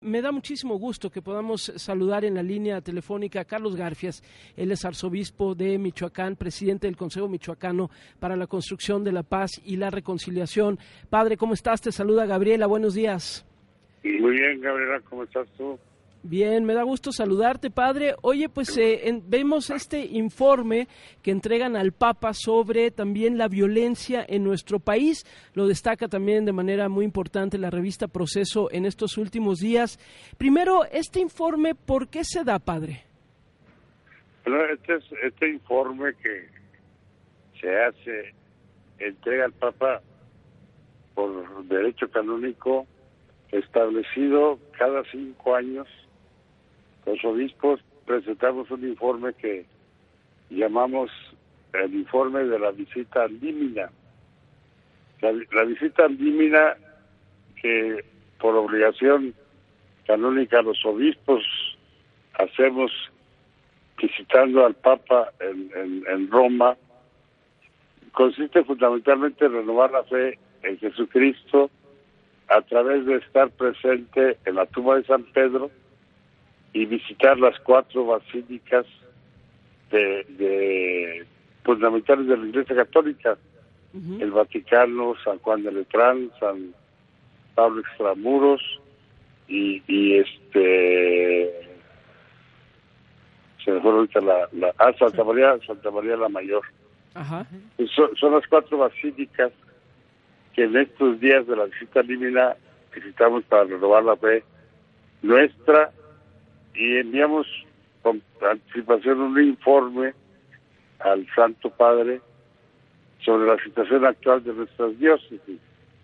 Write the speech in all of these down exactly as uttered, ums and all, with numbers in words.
me da muchísimo gusto que podamos saludar en la línea telefónica a Carlos Garfias. Él es arzobispo de Michoacán, presidente del Consejo Michoacano para la Construcción de la Paz y la Reconciliación. Padre, ¿cómo estás? Te saluda Gabriela, buenos días. Muy bien, Gabriela, ¿cómo estás tú? Bien, me da gusto saludarte, padre. Oye, pues eh, en, vemos este informe que entregan al Papa sobre también la violencia en nuestro país. Lo destaca también de manera muy importante la revista Proceso en estos últimos días. Primero, este informe, ¿por qué se da, padre? Bueno, este, es, este informe que se hace, entrega al Papa por derecho canónico establecido cada cinco años. Los obispos presentamos un informe que llamamos el informe de la visita límina. La, la visita límina que por obligación canónica los obispos hacemos visitando al Papa en, en, en Roma, consiste fundamentalmente en renovar la fe en Jesucristo a través de estar presente en la tumba de San Pedro y visitar las cuatro basílicas de, de fundamentales de la Iglesia Católica, uh-huh. el Vaticano, San Juan de Letrán, San Pablo Extramuros y, y este se me fue ahorita la, la ah, Santa María, Santa María la Mayor. Uh-huh. Son, son las cuatro basílicas que en estos días de la visita límina visitamos para renovar la fe nuestra y enviamos con anticipación un informe al Santo Padre sobre la situación actual de nuestras diócesis.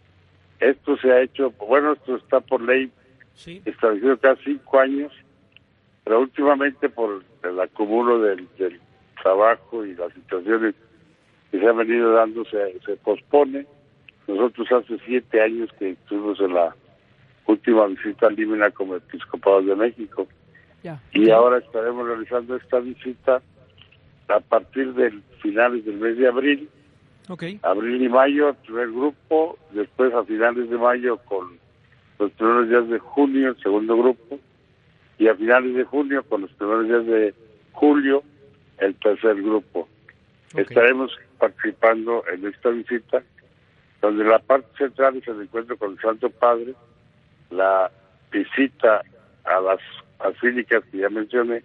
Esto se ha hecho, bueno, esto está por ley sí. establecido cada cinco años, pero últimamente por el acumulo del, del trabajo y las situaciones que se han venido dando se, se pospone. Nosotros hace siete años que estuvimos en la última visita límina como episcopados de México. Yeah. Y ahora estaremos realizando esta visita a partir del finales del mes de abril. Okay. Abril y mayo, el primer grupo, después a finales de mayo con los primeros días de junio, el segundo grupo, y a finales de junio con los primeros días de julio, el tercer grupo. Okay. Estaremos participando en esta visita, donde la parte central es el encuentro con el Santo Padre, la visita a las basílicas que ya mencioné,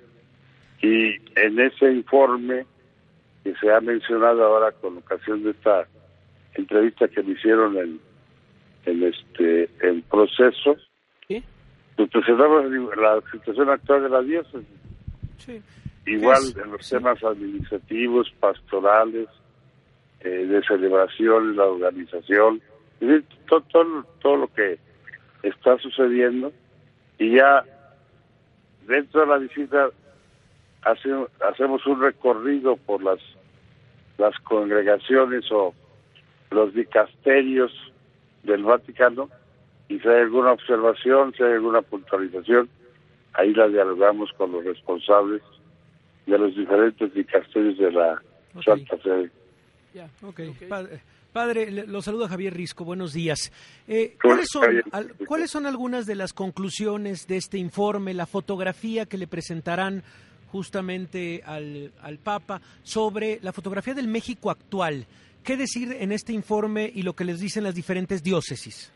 y en ese informe que se ha mencionado ahora con ocasión de esta entrevista que me hicieron en, en este en Proceso, ¿sí? Pues presentamos la situación actual de la diócesis. Sí. Igual es? en los sí. temas administrativos, pastorales, eh, de celebración, la organización, todo, todo, todo lo que está sucediendo, y ya dentro de la visita hace, hacemos un recorrido por las las congregaciones o los dicasterios del Vaticano, y si hay alguna observación, si hay alguna puntualización, ahí la dialogamos con los responsables de los diferentes dicasterios de la okay. Santa Sede. Ya, okay. okay. Padre, padre, lo saluda Javier Risco, buenos días. Eh, ¿cuáles son, al, ¿Cuáles son algunas de las conclusiones de este informe, la fotografía que le presentarán justamente al, al Papa sobre la fotografía del México actual? ¿Qué decir en este informe y lo que les dicen las diferentes diócesis?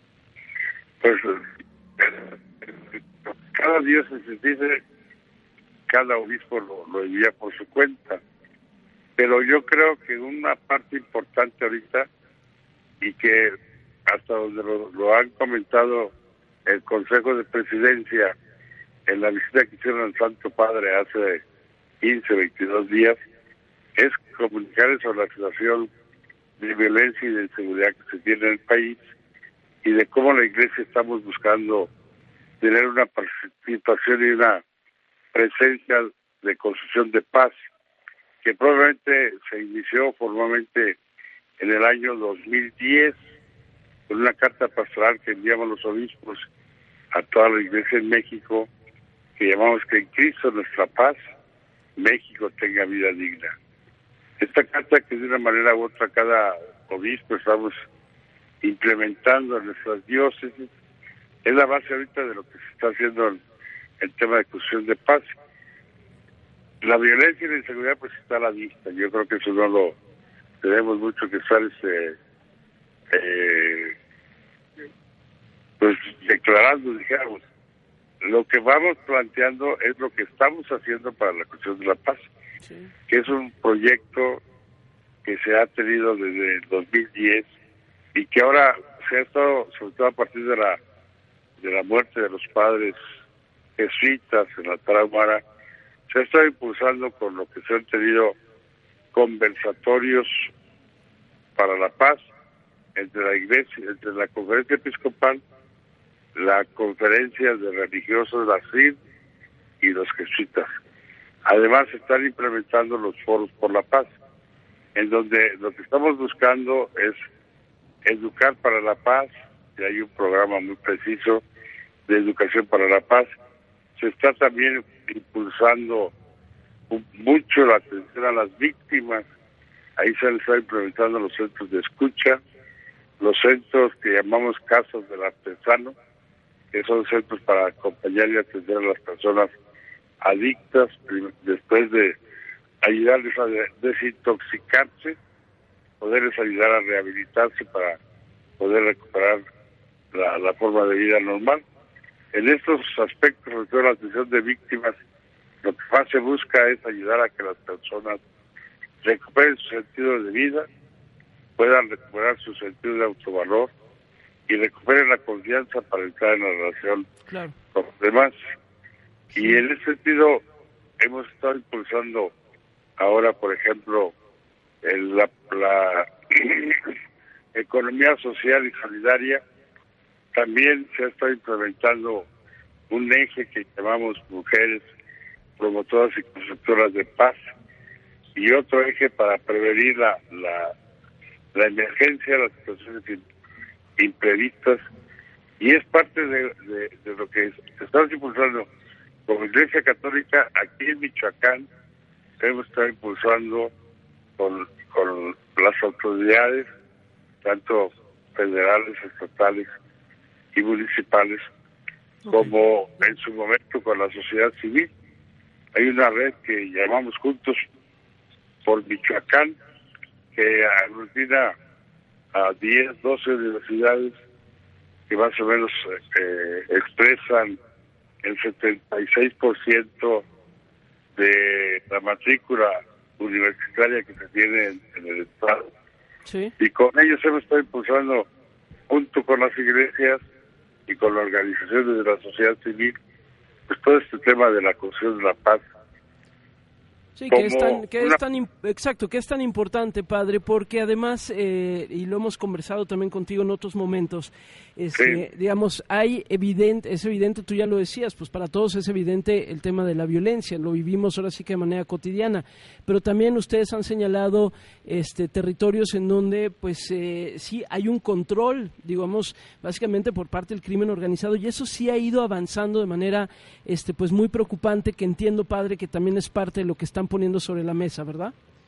Pues cada diócesis dice, cada obispo lo, lo envía por su cuenta, pero yo creo que una parte importante ahorita, y que hasta donde lo, lo han comentado el Consejo de Presidencia en la visita que hicieron al Santo Padre hace quince, veintidós días, es comunicar sobre la situación de violencia y de inseguridad que se tiene en el país, y de cómo la Iglesia estamos buscando tener una participación y una presencia de construcción de paz, que probablemente se inició formalmente en el año dos mil diez, con una carta pastoral que enviamos los obispos a toda la Iglesia en México, que llamamos que en Cristo nuestra paz, México tenga vida digna. Esta carta que de una manera u otra cada obispo estamos implementando en nuestras diócesis, es la base ahorita de lo que se está haciendo en el tema de construcción de paz. La violencia y la inseguridad pues está a la vista. Yo creo que eso no lo tenemos mucho que estar este, eh, pues declarando, dijéramos. Lo que vamos planteando es lo que estamos haciendo para la cuestión de la paz, sí. que es un proyecto que se ha tenido desde el dos mil diez y que ahora se ha estado, sobre todo a partir de la de la muerte de los padres jesuitas en la Tarahumara, se ha estado impulsando con lo que se han tenido conversatorios para la paz entre la iglesia, entre la conferencia episcopal, la conferencia de religiosos, la C I R y los jesuitas. Además, se están implementando los foros por la paz, en donde lo que estamos buscando es educar para la paz, y hay un programa muy preciso de educación para la paz. Se está también impulsando mucho la atención a las víctimas. Ahí se han estado implementando los centros de escucha, los centros que llamamos casas del artesano, que son centros para acompañar y atender a las personas adictas, después de ayudarles a desintoxicarse, poderles ayudar a rehabilitarse para poder recuperar la, la forma de vida normal. En estos aspectos, sobre todo la atención de víctimas, lo que más se busca es ayudar a que las personas recuperen su sentido de vida, puedan recuperar su sentido de autovalor y recuperen la confianza para entrar en la relación claro. con los demás. Sí. Y en ese sentido hemos estado impulsando ahora, por ejemplo, el, la, la economía social y solidaria. También se ha estado implementando un eje que llamamos mujeres promotoras y constructoras de paz, y otro eje para prevenir la, la, la emergencia, las situaciones imprevistas, y es parte de, de, de lo que estamos impulsando como Iglesia Católica. Aquí en Michoacán hemos estado impulsando con, con las autoridades, tanto federales, estatales y municipales, okay. como en su momento con la sociedad civil. Hay una red que llamamos Juntos por Michoacán, que aglutina a diez, doce universidades que más o menos eh, expresan el setenta y seis por ciento de la matrícula universitaria que se tiene en, en el estado. Sí. Y con ellos hemos estado impulsando, junto con las iglesias y con las organizaciones de la sociedad civil, pues todo este tema de la construcción de la paz. Sí, que es tan, que es tan, exacto, que es tan importante, padre, porque además, eh, y lo hemos conversado también contigo en otros momentos, este, sí. digamos, hay evidente, es evidente, tú ya lo decías, pues para todos es evidente el tema de la violencia, lo vivimos ahora sí que de manera cotidiana, pero también ustedes han señalado este, territorios en donde, pues, eh, sí hay un control, digamos, básicamente por parte del crimen organizado, y eso sí ha ido avanzando de manera, este, pues, muy preocupante, que entiendo, padre, que también es parte de lo que están poniendo sobre la mesa, ¿verdad?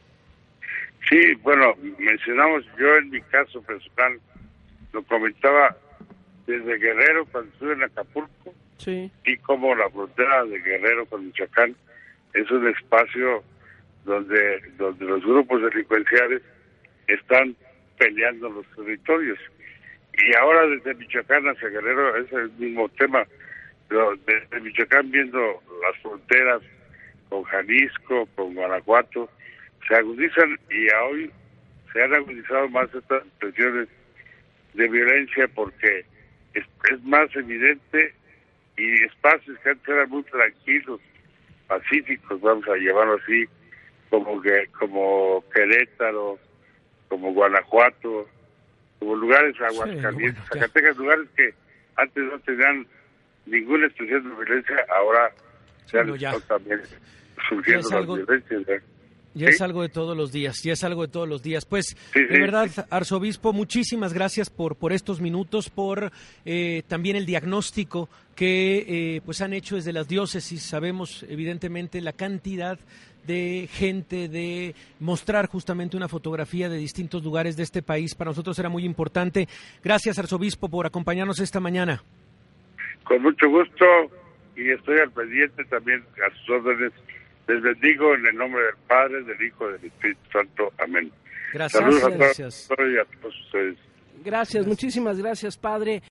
Sí, bueno, mencionamos, yo en mi caso personal, lo comentaba desde Guerrero cuando estuve en Acapulco, sí. y como la frontera de Guerrero con Michoacán es un espacio donde, donde los grupos delincuenciales están peleando los territorios. Y ahora desde Michoacán hacia Guerrero es el mismo tema, pero desde Michoacán viendo las fronteras con Jalisco, con Guanajuato, se agudizan, y a hoy se han agudizado más estas expresiones de violencia porque es, es más evidente, y espacios que antes eran muy tranquilos, pacíficos, vamos a llamarlo así, como que como Querétaro, como Guanajuato, como lugares, Aguascalientes, sí, bueno, Zacatecas, lugares que antes no tenían ninguna expresión de violencia, ahora se han estado también surgiendo las violencias. ¿eh? Ya ¿Sí? es algo de todos los días, ya es algo de todos los días. Pues, sí, de sí, verdad, sí. arzobispo, muchísimas gracias por por estos minutos, por eh, también el diagnóstico que eh, pues han hecho desde las diócesis. Sabemos, evidentemente, la cantidad de gente, de mostrar justamente una fotografía de distintos lugares de este país. Para nosotros era muy importante. Gracias, arzobispo, por acompañarnos esta mañana. Con mucho gusto, y estoy al pendiente también a sus órdenes. Les bendigo en el nombre del Padre, del Hijo y del Espíritu Santo. Amén. Gracias. Saludos a Gracias. todos y a todos ustedes. Gracias, muchísimas gracias, padre.